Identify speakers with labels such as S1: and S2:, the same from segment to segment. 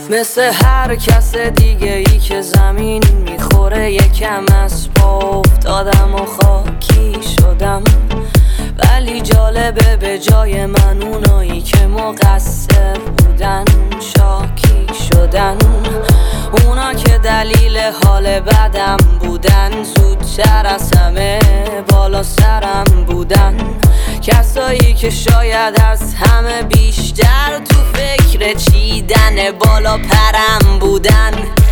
S1: مثل هر کس دیگه ای که زمین میخوره یکم از پا افتادم و خاکی شدم. ولی جالبه به جای من اونایی که مقصر بودن شاکی شدن. اونا که دلیل حال بدم بودن زودتر از همه بالا سرم بودن. کسایی که شاید از همه بیشتر تو فکر چیدن بالا پرم بودن.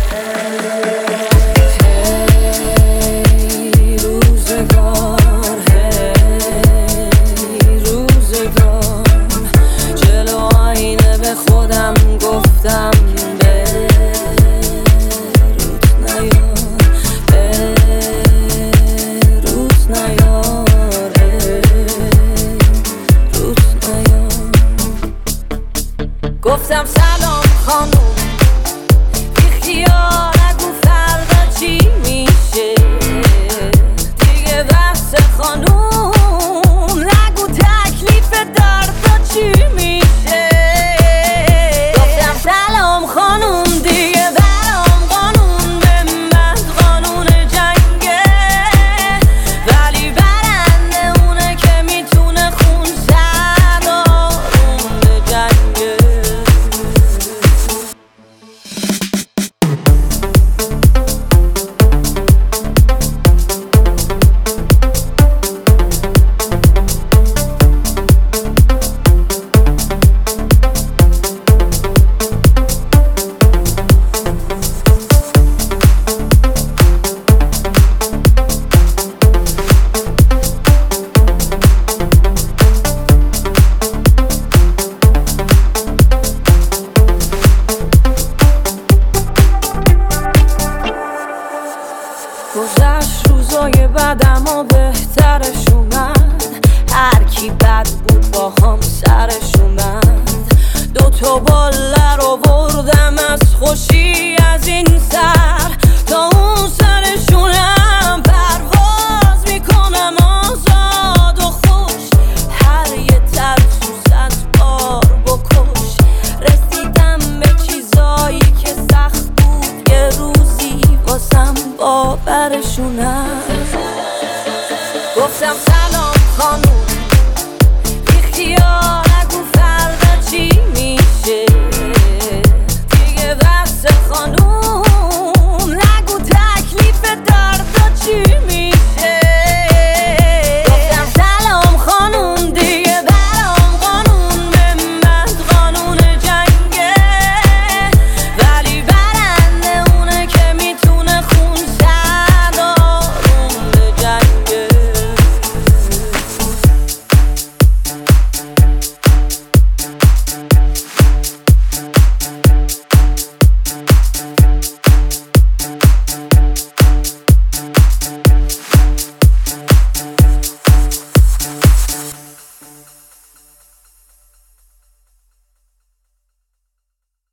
S1: خودم گفتم بروت نیار گفتم سلام خانوم بیخیال نگو فردا چی میشه دیگه بحث خانوم نگو تکلیف دردا چی میشه. سلام خانوم دیگه برام قانون به من قانون جنگه. ولی برنده اونه که میتونه خون سر آروم به جنگه. گذشت روزای بدم و بهترش اومد. هر کی بد بود با هم سرش اومد. دوتا باله رو بردم از خوشی از این سر تا اون سرشونم پرواز میکنم آزاد و خوش. هر یه ترسو از بار بکش. رسیدم به چیزایی که سخت بود یه روزی واسم باورشونم. گفتم